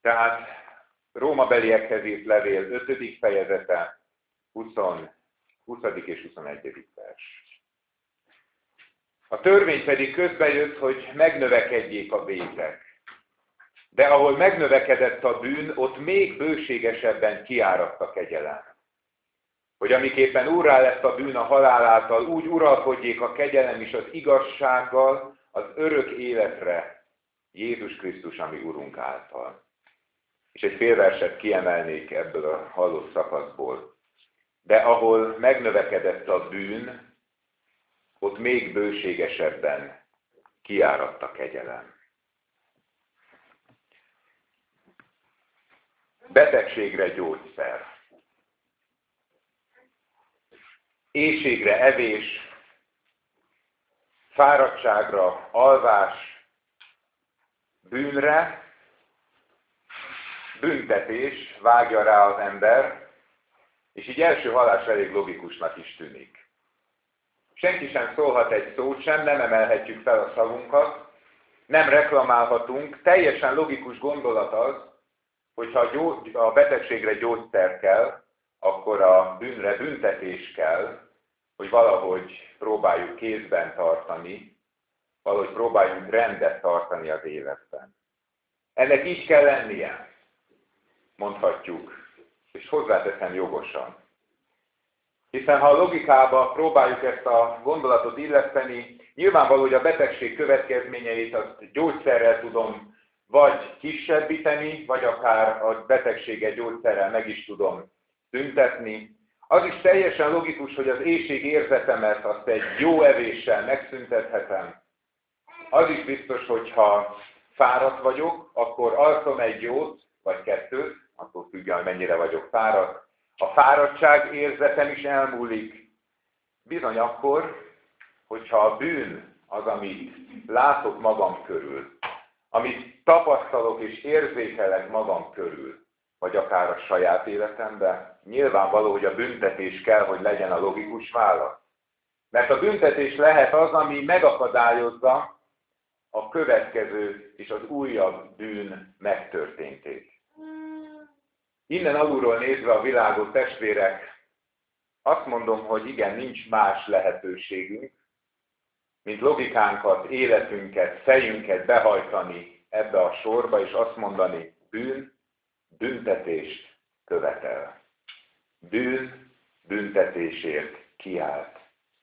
Tehát Rómabeliekhez írt levél 5. fejezete, 20. és 21. vers. A törvény pedig közbejött, hogy megnövekedjék a vétek. De ahol megnövekedett a bűn, ott még bőségesebben kiáradt a kegyelem. Hogy amiképpen úrrá lett a bűn a halál által, úgy uralkodjék a kegyelem is az igazsággal az örök életre, Jézus Krisztus, ami Urunk által. És egy fél verset kiemelnék ebből a hallott szakaszból. De ahol megnövekedett a bűn, ott még bőségesebben kiáradt a kegyelem. Betegségre gyógyszer. Éhségre evés, fáradtságra alvás, bűnre büntetés vágja rá az ember, és így első hallásra elég logikusnak is tűnik. Senki sem szólhat egy szót sem, nem emelhetjük fel a szavunkat, nem reklamálhatunk. Teljesen logikus gondolat az, hogyha a betegségre gyógyszer kell, akkor a bűnre büntetés kell, hogy valahogy próbáljuk kézben tartani, valahogy próbáljunk rendet tartani az életben. Ennek így kell lennie, mondhatjuk, és hozzáteszem jogosan. Hiszen ha a logikába próbáljuk ezt a gondolatot illeszteni, nyilvánvaló, hogy a betegség következményeit azt gyógyszerrel tudom vagy kisebbíteni, vagy akár a betegséget gyógyszerrel meg is tudom szüntetni. Az is teljesen logikus, hogy az éhség érzetemet azt egy jó evéssel megszüntethetem. Az is biztos, hogy ha fáradt vagyok, akkor alszom egy jót, vagy kettőt, attól függően, hogy mennyire vagyok fáradt. A fáradtság érzetem is elmúlik. Bizony akkor, hogyha a bűn az, amit látok magam körül, amit tapasztalok és érzékelek magam körül, vagy akár a saját életemben, nyilvánvaló, hogy a büntetés kell, hogy legyen a logikus válasz. Mert a büntetés lehet az, ami megakadályozza a következő és az újabb bűn megtörténtét. Innen alulról nézve a világot, testvérek, azt mondom, hogy igen, nincs más lehetőségünk, mint logikánkat, életünket, fejünket behajtani ebbe a sorba, és azt mondani, bűn büntetést követel. Bűn büntetésért kiállt.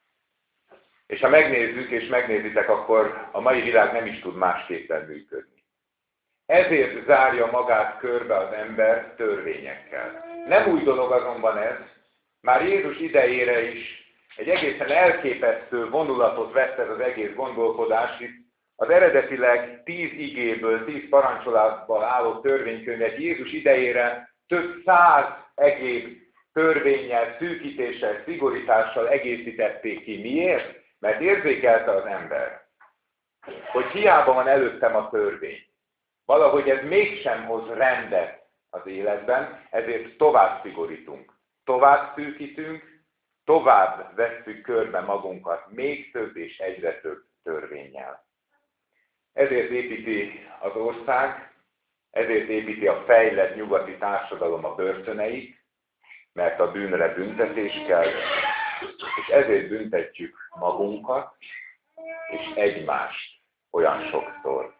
És ha megnézzük és megnézitek, akkor a mai világ nem is tud másképpen működni. Ezért zárja magát körbe az ember törvényekkel. Nem új dolog azonban ez, már Jézus idejére is egy egészen elképesztő vonulatot vett ez az egész gondolkodás, hisz az eredetileg 10 igéből, 10 parancsolatból álló törvénykönyvet Jézus idejére több 100 egyéb törvénnyel, szűkítéssel, szigorítással egészítették ki. Miért? Mert érzékelte az ember, hogy hiába van előttem a törvény. Valahogy ez mégsem hoz rendet az életben, ezért tovább szigorítunk, tovább szűkítünk, tovább vesszük körbe magunkat még több és egyre több törvénnyel. Ezért építi az ország, ezért építi a fejlett nyugati társadalom a börtöneit, mert a bűnre büntetés kell, és ezért büntetjük magunkat és egymást olyan sokszor.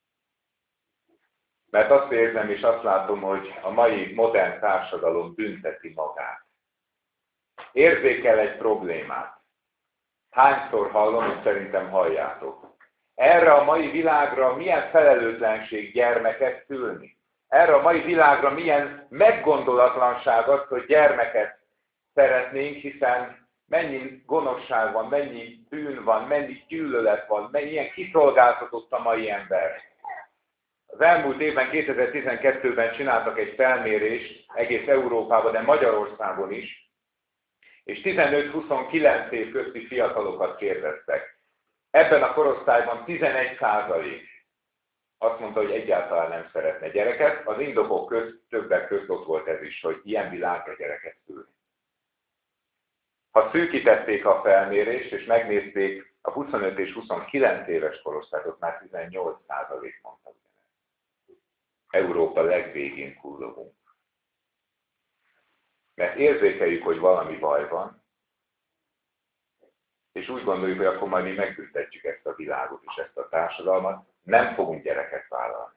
Mert azt érzem és azt látom, hogy a mai modern társadalom bünteti magát. Érzékel egy problémát. Hányszor hallom, és szerintem halljátok. Erre a mai világra milyen felelőtlenség gyermeket szülni. Erre a mai világra milyen meggondolatlanság az, hogy gyermeket szeretnénk, hiszen mennyi gonoszság van, mennyi bűn van, mennyi gyűlölet van, milyen kiszolgáltatott a mai ember. Az elmúlt évben, 2012-ben csináltak egy felmérést egész Európában, de Magyarországon is, és 15-29 év közti fiatalokat kérdeztek. Ebben a korosztályban 11% azt mondta, hogy egyáltalán nem szeretne gyereket. Az indokok közt, többek közt ott volt ez is, hogy ilyen világra gyereket szülni. Ha szűkítették a felmérést, és megnézték a 25 és 29 éves korosztályot, már 18% mondta ugyanezt. Európa legvégén kullogunk. Mert érzékeljük, hogy valami baj van, és úgy gondoljuk, hogy akkor majd mi megbüntetjük ezt a világot és ezt a társadalmat, nem fogunk gyereket vállalni.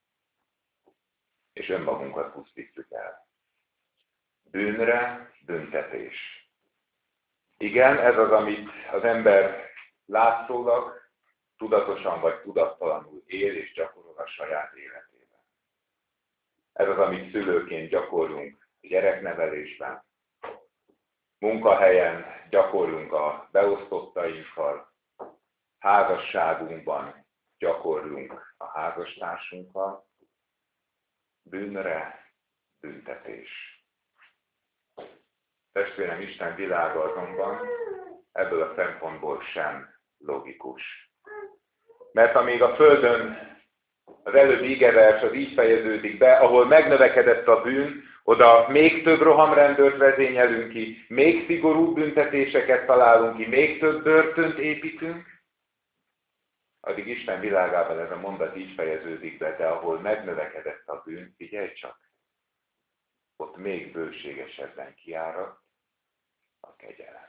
És önmagunkat pusztítjuk el. Bűnre büntetés. Igen, ez az, amit az ember látszólag, tudatosan vagy tudattalanul él és gyakorol a saját életében. Ez az, amit szülőként gyakorlunk a gyereknevelésben, munkahelyen gyakorlunk a beosztottainkkal, házasságunkban gyakorlunk a házastársunkkal. Bűnre büntetés. Testvérem, Isten világa azonban ebből a szempontból sem logikus. Mert amíg a Földön az előbbi igevers az így fejeződik be, ahol megnövekedett a bűn, oda még több rohamrendőrt vezényelünk ki, még szigorúbb büntetéseket találunk ki, még több börtönt építünk, addig Isten világában ez a mondat így fejeződik be, de ahol megnövekedett a bűn, figyelj csak, ott még bőségesebben kiárad a kegyelem.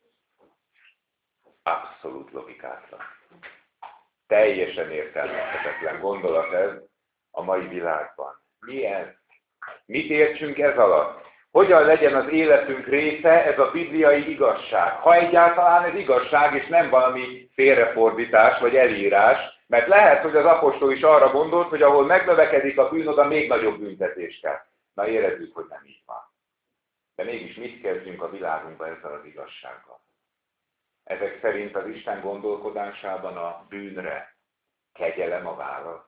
Abszolút logikátlan. Teljesen értelmezhetetlen gondolat ez a mai világban. Mi ez? Mit értsünk ez alatt? Hogyan legyen az életünk része ez a bibliai igazság? Ha egyáltalán ez igazság, és nem valami félrefordítás vagy elírás, mert lehet, hogy az apostol is arra gondolt, hogy ahol megnövekedik a bűn, oda még nagyobb büntetés kell. Na érezzük, hogy nem így van. De mégis mit kezdjünk a világunkban ezzel az igazsággal? Ezek szerint az Isten gondolkodásában a bűnre kegyelem a válasz,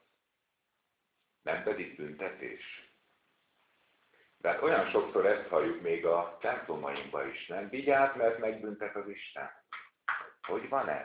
nem pedig büntetés. De hát olyan sokszor ezt halljuk még a templomainkban is, nem? Vigyázz, mert megbüntet az Isten. Hogy van ez?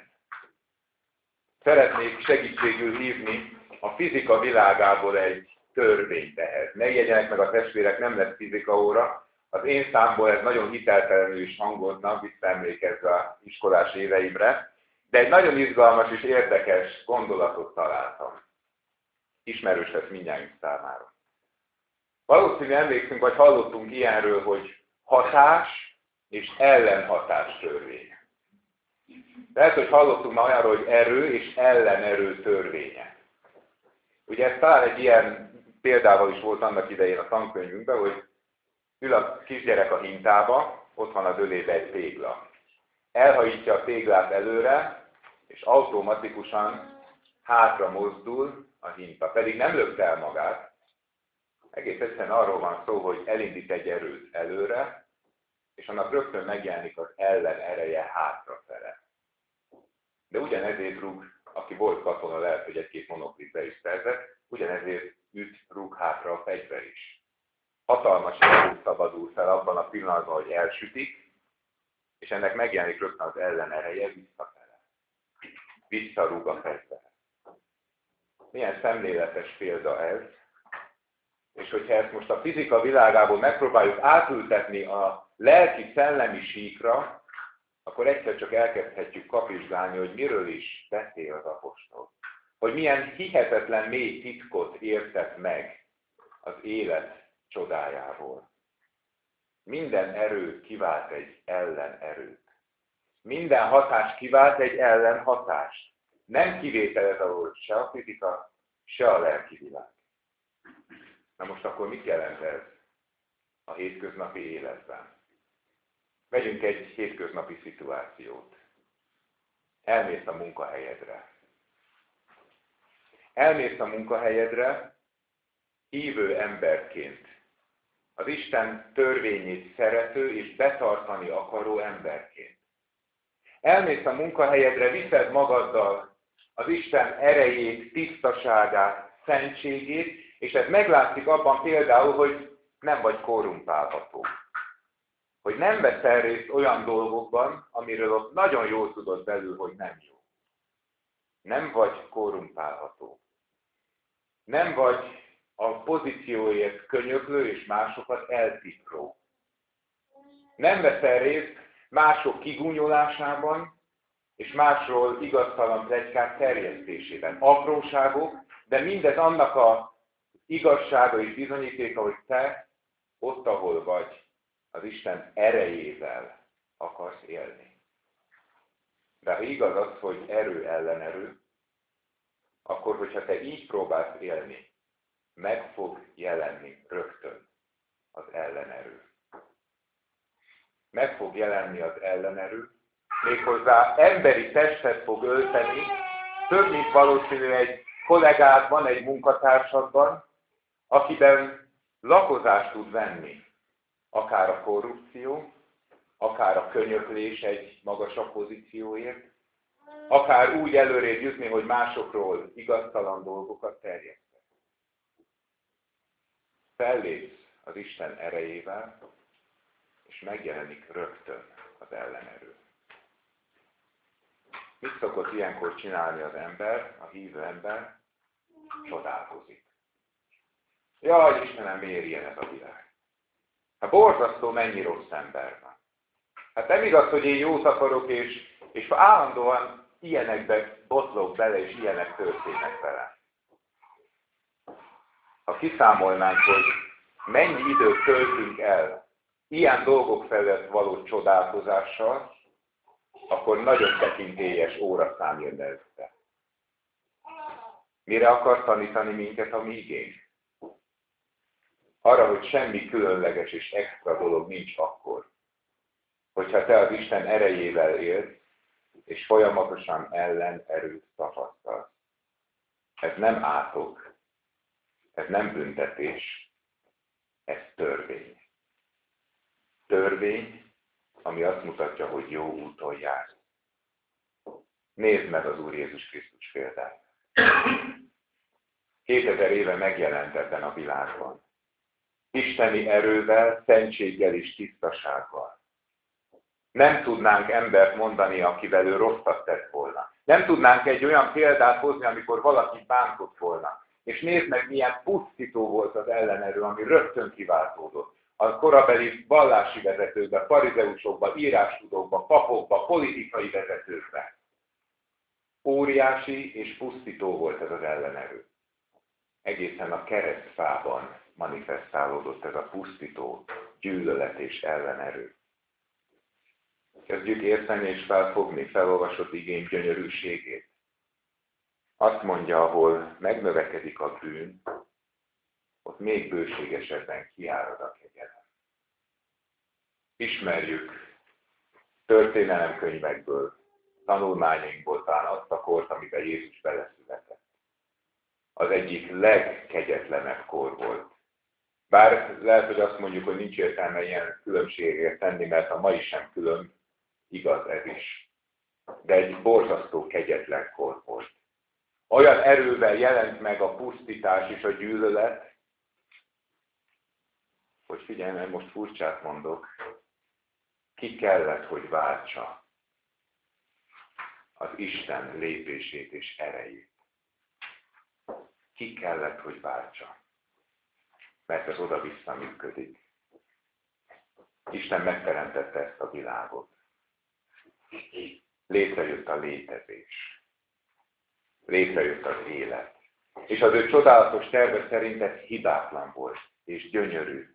Szeretnék segítségül hívni a fizika világából egy törvényt ehhez. Ne jegyenek meg a testvérek, nem lesz fizika óra. Az én számból ez nagyon hiteltelenül is hangozna, visszaemlékezve az iskolás éveimre, de egy nagyon izgalmas és érdekes gondolatot találtam. Ismerős lesz mindnyájunk számára. Valószínűleg emlékszünk, vagy hallottunk ilyenről, hogy hatás és ellenhatás törvénye. Lehet, hogy hallottunk már olyanról, hogy erő és ellenerő törvénye. Ugye ez talán egy ilyen példával is volt annak idején a tankönyvünkben, hogy ül a kisgyerek a hintába, ott van az ölébe egy tégla. Elhajítja a téglát előre, és automatikusan hátra mozdul a hinta. Pedig nem lökte el magát. Egész egyszerűen arról van szó, hogy elindít egy erőt előre, és annak rögtön megjelenik az ellen ereje hátrafele. De ugyanezért rúg, aki volt katona, lehet, hogy egy-két monoklit be is szerzett, ugyanezért rúg hátra a fegyver is. Hatalmas erő szabadul fel abban a pillanatban, hogy elsütik, és ennek megjelenik rögtön az ellenereje visszafele. Visszarúg a fegyver. Milyen szemléletes példa ez, és hogyha ezt most a fizika világából megpróbáljuk átültetni a lelki-szellemi síkra, akkor egyszer csak elkezdhetjük kapizsgálni, hogy miről is beszél az apostol. Hogy milyen hihetetlen mély titkot értett meg az élet csodájából. Minden erő kivált egy ellenerőt. Minden hatás kivált egy ellenhatást. Nem kivételez alól se a fizika, se a lelki világ. Na most akkor mit jelent ez a hétköznapi életben? Vegyünk egy hétköznapi szituációt. Elmész a munkahelyedre. Elmész a munkahelyedre hívő emberként. Az Isten törvényét szerető és betartani akaró emberként. Elmész a munkahelyedre, viszed magaddal az Isten erejét, tisztaságát, szentségét, és ez meglátszik abban például, hogy nem vagy korrumpálható. Hogy nem veszel részt olyan dolgokban, amiről ott nagyon jól tudod belül, hogy nem jó. Nem vagy korrumpálható. Nem vagy a pozícióért könyöklő és másokat eltipró. Nem veszel részt mások kigúnyolásában, és másról igaztalan pletykák terjesztésében. Apróságok, de mindez annak a igazsága és bizonyítéka, hogy te ott, ahol vagy, az Isten erejével akarsz élni. De ha igaz az, hogy erő ellen erő, akkor, hogyha te így próbálsz élni, meg fog jelenni rögtön az ellenerő. Meg fog jelenni az ellenerő, méghozzá emberi testet fog ölteni, több mint valószínű egy kollégádban, egy munkatársadban, akiben lakozást tud venni. Akár a korrupció, akár a könyöklés egy magasabb pozícióért, akár úgy előrébb jutni, hogy másokról igaztalan dolgokat terjesztek. Fellépsz az Isten erejével, és megjelenik rögtön az ellenerő. Mit szokott ilyenkor csinálni az ember, a hívő ember? Csodálkozik. Jaj, Istenem, miért ilyen ez a világ? Hát borzasztó, mennyi rossz ember van. Hát nem igaz, hogy én jót akarok, és állandóan ilyenekbe botlok bele, és ilyenek történnek vele. Ha kiszámolnánk, hogy mennyi időt töltünk el ilyen dolgok felett való csodálkozással, akkor nagyon tekintélyes óraszám jönne össze. Mire akar tanítani minket a mi igénk? Arra, hogy semmi különleges és extra dolog nincs akkor, hogyha te az Isten erejével élsz, és folyamatosan ellenerőt tapasztalsz. Ez nem átok, ez nem büntetés, ez törvény. Törvény, ami azt mutatja, hogy jó úton jár. Nézd meg az Úr Jézus Krisztus példát. 2000 éve megjelent ebben a világban. Isteni erővel, szentséggel és tisztasággal. Nem tudnánk embert mondani, akivel ő rosszat tett volna. Nem tudnánk egy olyan példát hozni, amikor valaki bántott volna. És nézd meg, milyen pusztító volt az ellenerő, ami rögtön kiváltódott. A korabeli vallási vezetőkben, farizeusokban, írástudókban, papokban, politikai vezetőkben. Óriási és pusztító volt ez az ellenerő. Egészen a keresztfában manifestálódott ez a pusztító gyűlölet és ellenerő. Kezdjük érteni és felfogni felolvasott igény gyönyörűségét. Azt mondja, ahol megnövekedik a bűn, ott még bőségesebben kiárad a kegyelem. Ismerjük történelemkönyvekből, tanulmányainkból talán azt a kort, amiben Jézus beleszületett. Az egyik legkegyetlenebb kor volt. Bár lehet, hogy azt mondjuk, hogy nincs értelme ilyen különbségeket tenni, mert a mai sem külön, igaz ez is. De egy borzasztó kegyetlen kor volt. Olyan erővel jelent meg a pusztítás és a gyűlölet, hogy figyelj, mert most furcsát mondok, ki kellett, hogy váltsa az Isten lépését és erejét. Ki kellett, hogy váltsa. Mert ez oda-vissza működik. Isten megteremtette ezt a világot. Létrejött a létezés. Létrejött az élet. És az ő csodálatos terve szerint ez hibátlan volt, és gyönyörű.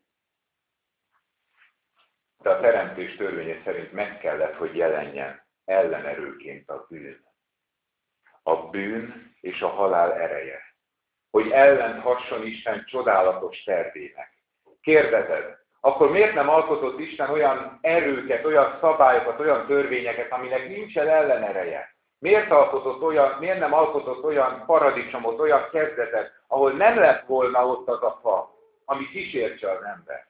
De a teremtés törvénye szerint meg kellett, hogy jelenjen ellenerőként a bűn. A bűn és a halál ereje. Hogy ellent hasson Isten csodálatos tervének. Kérdezed, akkor miért nem alkotott Isten olyan erőket, olyan szabályokat, olyan törvényeket, aminek nincsen ellenereje? Miért nem alkotott olyan paradicsomot, olyan kezdetet, ahol nem lett volna ott az a fa, ami kísértse az ember?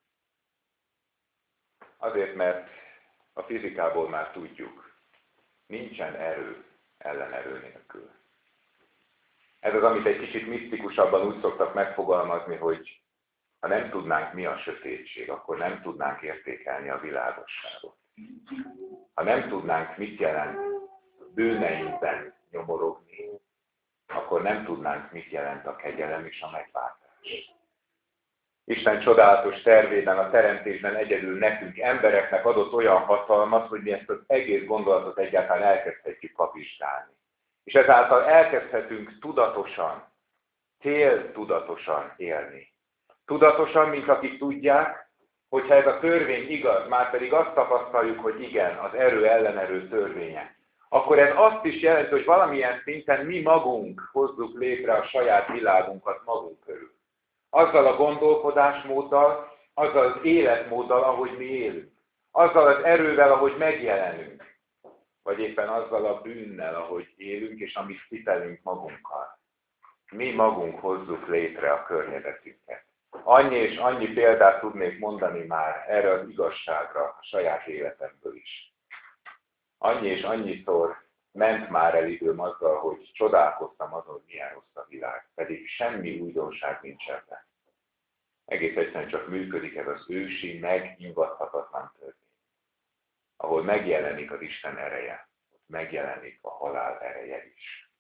Azért, mert a fizikából már tudjuk, nincsen erő ellenerő nélkül. Ez az, amit egy kicsit misztikusabban úgy szoktak megfogalmazni, hogy ha nem tudnánk, mi a sötétség, akkor nem tudnánk értékelni a világosságot. Ha nem tudnánk, mit jelent bűneinkben nyomorogni, akkor nem tudnánk, mit jelent a kegyelem és a megváltás. Isten csodálatos tervében, a teremtésben egyedül nekünk, embereknek adott olyan hatalmat, hogy mi ezt az egész gondolatot egyáltalán elkezdhetjük kapizsgálni. És ezáltal elkezdhetünk tudatosan céltudatosan élni. Tudatosan, mint akik tudják, hogyha ez a törvény igaz, már pedig azt tapasztaljuk, hogy igen, az erő ellenerő törvénye, akkor ez azt is jelenti, hogy valamilyen szinten mi magunk hozzuk létre a saját világunkat magunk körül. Azzal a gondolkodásmóddal, azzal az életmóddal, ahogy mi élünk. Azzal az erővel, ahogy megjelenünk. Vagy éppen azzal a bűnnel, ahogy élünk, és amit kitelünk magunkkal. Mi magunk hozzuk létre a környezetünket. Annyi és annyi példát tudnék mondani már erre az igazságra a saját életemből is. Annyi és annyiszor ment már el időm azzal, hogy csodálkoztam azon, hogy milyen rossz a világ, pedig semmi újdonság nincs ebben. Egész egyszerűen csak működik ez az ősi, megingathatatlan törvény, ahol megjelenik az Isten ereje, megjelenik a halál ereje is.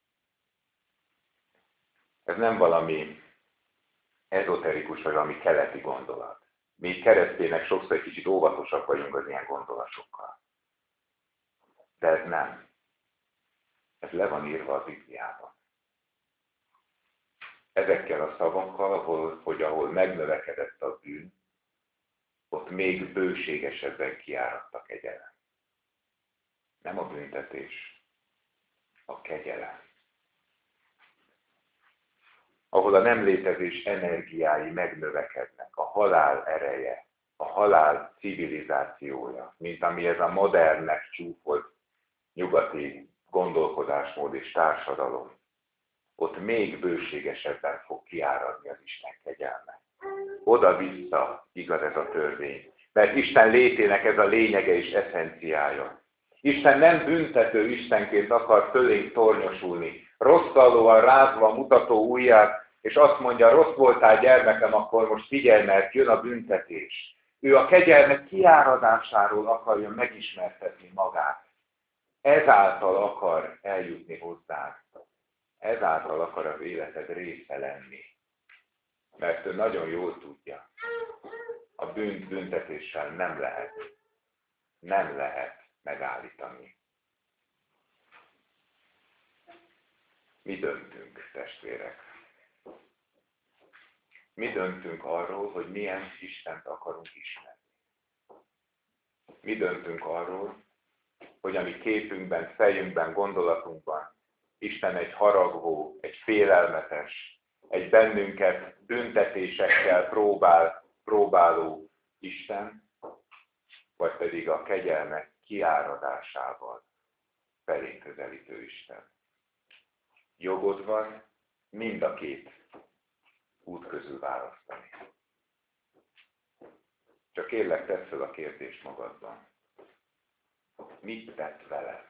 Ez nem valami ezoterikus, vagy valami keleti gondolat. Mi keresztények sokszor egy kicsit óvatosak vagyunk az ilyen gondolatokkal. De ez nem. Ez le van írva a Bibliában. Ezekkel a szavakkal, ahol megnövekedett a bűn, ott még bőségesebben kiáradt a kegyelem. Nem a büntetés, a kegyelem. Ahol a nem létezés energiái megnövekednek, a halál ereje, a halál civilizációja, mint ami ez a modernnek csúfolt nyugati gondolkodásmód és társadalom, ott még bőségesebben fog kiáradni az Isten kegyelme. Oda-vissza igaz ez a törvény, mert Isten létének ez a lényege és eszenciája. Isten nem büntető Istenként akar fölénk tornyosulni, rosszallóan rázva mutató ujját, és azt mondja, rossz voltál gyermekem, akkor most figyelj, mert jön a büntetés. Ő a kegyelme kiáradásáról akarja megismertetni magát. Ezáltal akar eljutni hozzánk. Ezáltal akar az életed része lenni. Mert ő nagyon jól tudja, a bűnt büntetéssel nem lehet megállítani. Mi döntünk, testvérek? Mi döntünk arról, hogy milyen Istent akarunk ismerni. Mi döntünk arról, hogy a mi képünkben, fejünkben, gondolatunkban Isten egy haragvó, egy félelmetes, egy bennünket büntetésekkel próbáló Isten, vagy pedig a kegyelmek kiáradásával felénk közelítő Isten. Jogod van mind a két út közül választani. Csak kérlek, tedd fel a kérdést magadban. Mit tett velem?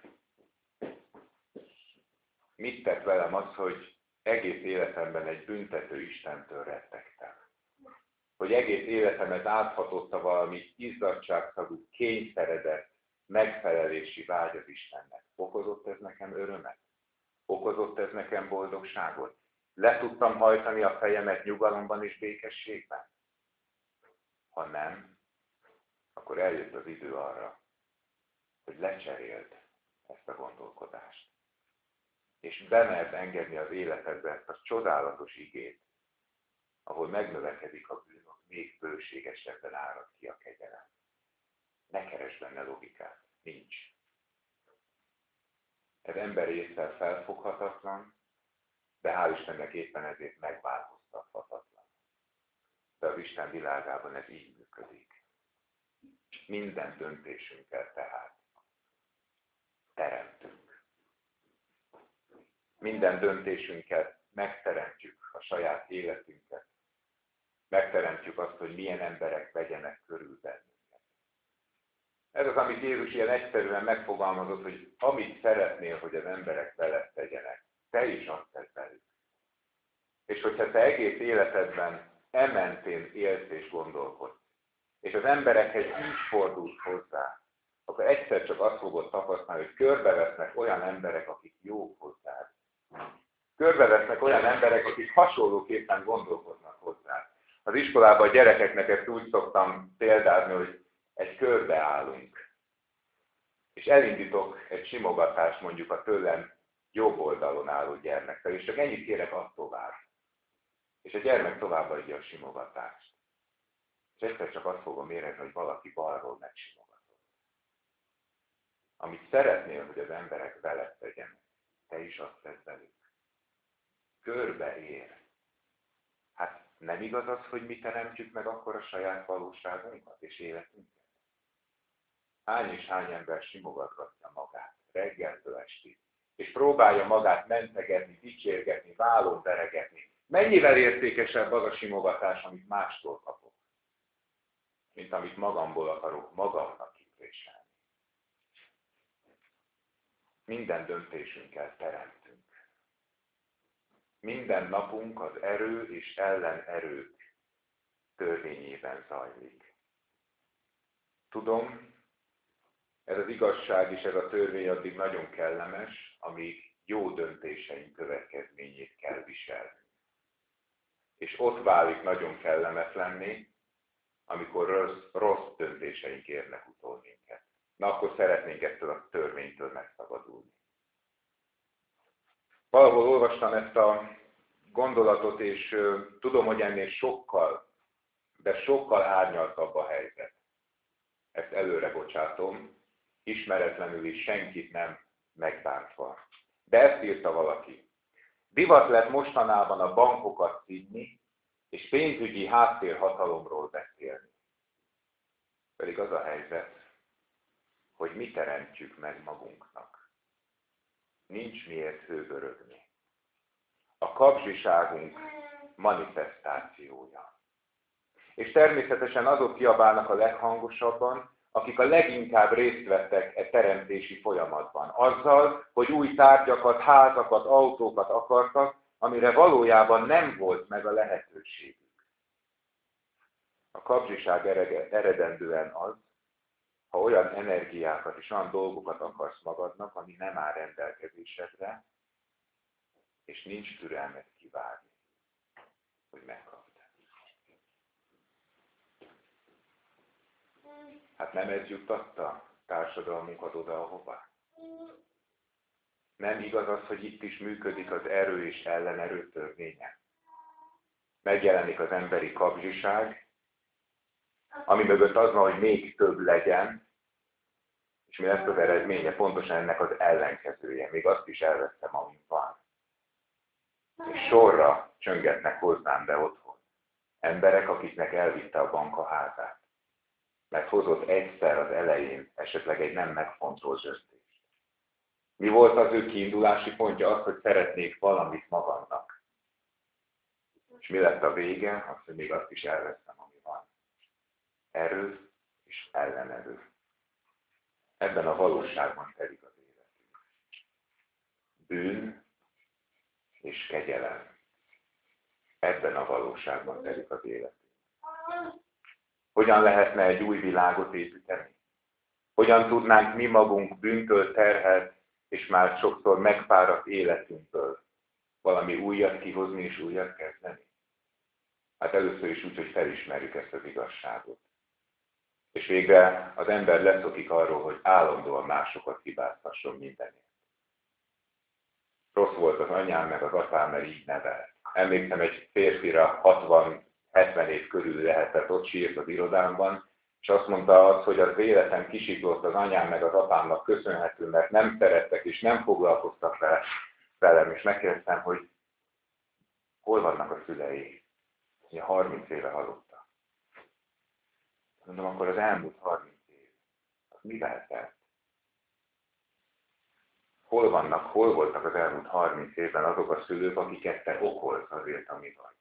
Mit tett velem az, hogy egész életemben egy büntető Istentől rettegtem? Hogy egész életemet áthatotta valami izzadságszagú, kényszeredett, megfelelési vágy az Istennek. Okozott ez nekem örömet? Okozott ez nekem boldogságot? Le tudtam hajtani a fejemet nyugalomban és békességben? Ha nem, akkor eljött az idő arra, hogy lecseréld ezt a gondolkodást. És bemerd engedni az életedbe ezt a csodálatos igét, ahol megnövekedik a bűn, még bőségesebben árad ki a kegyelem. Ne keresd benne logikát, nincs. Ez ember észre felfoghatatlan, de hál' Istennek éppen ezért megváltoztathatatlan. De az Isten világában ez így működik. Minden döntésünkkel tehát teremtünk. Minden döntésünkkel megteremtjük a saját életünket. Megteremtjük azt, hogy milyen emberek vegyenek körül bennünket. Ez az, amit Jézus ilyen egyszerűen megfogalmazott, hogy amit szeretnél, hogy az emberek veled tegyenek, te is azt tedd velük. És hogyha te egész életedben ementén élsz és gondolkodsz, és az emberekhez így fordulsz hozzá, akkor egyszer csak azt fogod tapasztalni, hogy körbevesznek olyan emberek, akik jók hozzád. Körbevesznek olyan emberek, akik hasonlóképpen gondolkodnak hozzád. Az iskolában a gyerekeknek ezt úgy szoktam példázni, hogy egy körbe állunk. És elindítok egy simogatást mondjuk a tőlem jobb oldalon álló gyermekkel, és csak ennyit kérek, azt tovább. És a gyermek továbbadja a simogatást. És egyszer csak azt fogom érezni, hogy valaki balról megsimogatott. Amit szeretnél, hogy az emberek veled tegyenek, te is azt tedd velük. Körbeér. Hát nem igaz az, hogy mi teremtjük meg akkor a saját valóságunkat és életünket? Hány és hány ember simogatgatja magát reggeltől estig, és próbálja magát mentegetni, dicsérgetni, vállon veregetni. Mennyivel értékesebb az a simogatás, amit mástól kapok, mint amit magamból akarok magamnak kipréselni. Minden döntésünkkel teremtünk. Minden napunk az erő és ellenerők törvényében zajlik. Tudom, ez az igazság és ez a törvény addig nagyon kellemes, amíg jó döntéseink következményét kell viselni. És ott válik nagyon kellemetlenné, amikor rossz döntéseink érnek utol minket. Na akkor szeretnénk ettől a törvénytől megszabadulni. Valahol olvastam ezt a gondolatot, és tudom, hogy ennél sokkal árnyaltabb a helyzet. Ezt előre bocsátom, ismeretlenül is senkit nem megbántva. De ezt írta valaki. Divat lett mostanában a bankokat szidni, és pénzügyi háttérhatalomról beszélni. Pedig az a helyzet, hogy mi teremtjük meg magunknak. Nincs miért hőbörögni. A kapzsiságunk manifestációja. És természetesen azok kiabálnak a leghangosabban, akik a leginkább részt vettek e teremtési folyamatban. Azzal, hogy új tárgyakat, házakat, autókat akartak, amire valójában nem volt meg a lehetőségük. A kapzsiság eredendően az, ha olyan energiákat és olyan dolgokat akarsz magadnak, ami nem áll rendelkezésedre, és nincs türelmet kivárni, hogy megkapd. Hát nem ez juttatta társadalmunkat oda, ahová? Nem igaz az, hogy itt is működik az erő és ellenerő törvénye? Megjelenik az emberi kapzsiság, ami mögött az van, hogy még több legyen, és mi lesz az eredménye? Pontosan ennek az ellenkezője. Még azt is elvesztem, amint van. És sorra csöngetnek hozzám be otthon. Emberek, akiknek elvitte a bank a házát. Mert hozott egyszer az elején esetleg egy nem megfontolt döntést. Mi volt az ő kiindulási pontja? Az, hogy szeretnék valamit magamnak. És mi lett a vége? Az, hogy még azt is elvesztem, ami van. Erő és ellenerő. Ebben a valóságban telik az életünk. Bűn és kegyelem. Ebben a valóságban telik az életünk. Hogyan lehetne egy új világot építeni? Hogyan tudnánk mi magunk bűntől terhelt és már sokszor megfáradt életünkből valami újat kihozni és újat kezdeni? Hát először is úgy, hogy felismerjük ezt az igazságot. És végre az ember leszokik arról, hogy állandóan másokat hibáztasson mindenért. Rossz volt az anyám meg az apám, mert így nevelt. Emlékszem, egy férfira 60-70 év körül lehetett, ott sírt az irodámban, és azt mondta az, hogy az életem kisiklott az anyám meg az apámnak köszönhető, mert nem szerettek és nem foglalkoztak velem, és megkérdeztem, hogy hol vannak a szülei. Ugye 30 éve halottak. Mondom, akkor az elmúlt 30 év, az mivel telt? Hol voltak az elmúlt 30 évben azok a szülők, akiket te okolsz azért, ami van?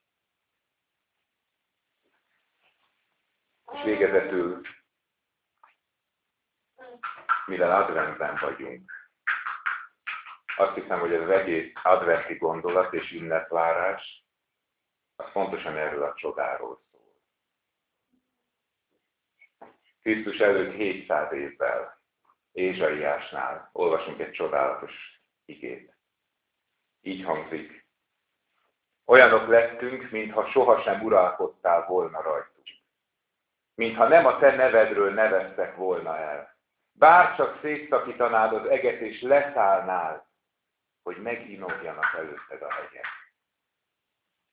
És végezetül, mivel adventben vagyunk, azt hiszem, hogy ez az egész adventi gondolat és ünnepvárás, az pontosan erről a csodáról szól. Krisztus előtt 700 évvel, Ézsaiásnál olvasunk egy csodálatos igét. Így hangzik. Olyanok lettünk, mintha sohasem uralkodtál volna rajtunk. Mintha nem a te nevedről neveztek volna el. Bárcsak szétszakítanád az eget és leszállnál, hogy meginogjanak előtted a hegyek.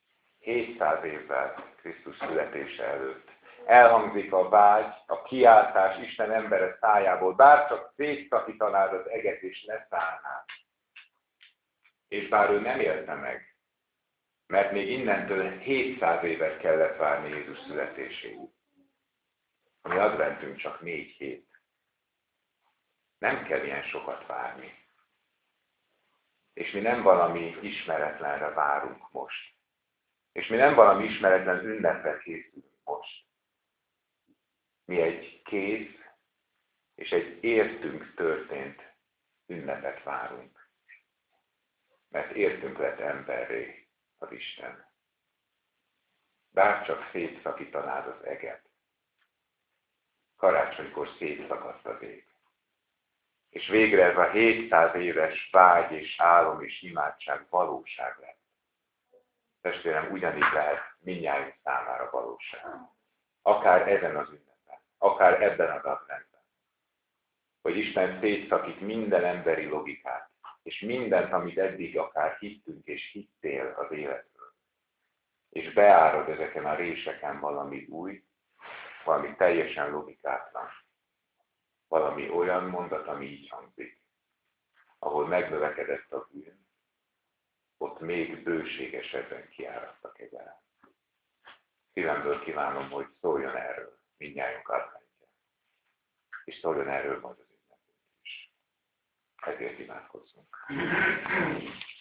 700 évvel Krisztus születése előtt. Elhangzik a vágy, a kiáltás Isten embere szájából, bárcsak szétszakítanád az eget és leszállnád. És bár ő nem élte meg, mert még innentől 700 évet kellett várni Jézus születéséig. Mi adventünk csak 4 hét. Nem kell ilyen sokat várni. És mi nem valami ismeretlenre várunk most. És mi nem valami ismeretlen ünnepre készülünk most. Mi egy kész és egy értünk történt ünnepet várunk. Mert értünk lett emberré az Isten. Bárcsak szétszakítanád az eget. Karácsonykor szétszakadt az ég. És végre ez a 700 éves vágy és álom és imádság valóság lett. Testvérem, ugyanígy lehet mindnyájunk számára valóság. Akár ezen az ünnepen, akár ebben az adventben. Hogy Isten szétszakít minden emberi logikát, és mindent, amit eddig akár hittünk és hittél az életről. És beárad ezeken a réseken valami új, valami teljesen logikátlan. Valami olyan mondat, ami így hangzik. Ahol megnövekedett a bűn, ott még bőségesebben kiáradtak ezen. Szívemből kívánom, hogy szóljon erről mindnyájunk adventje. És szóljon erről majd az ünnepünk is. Ezért imádkozzunk.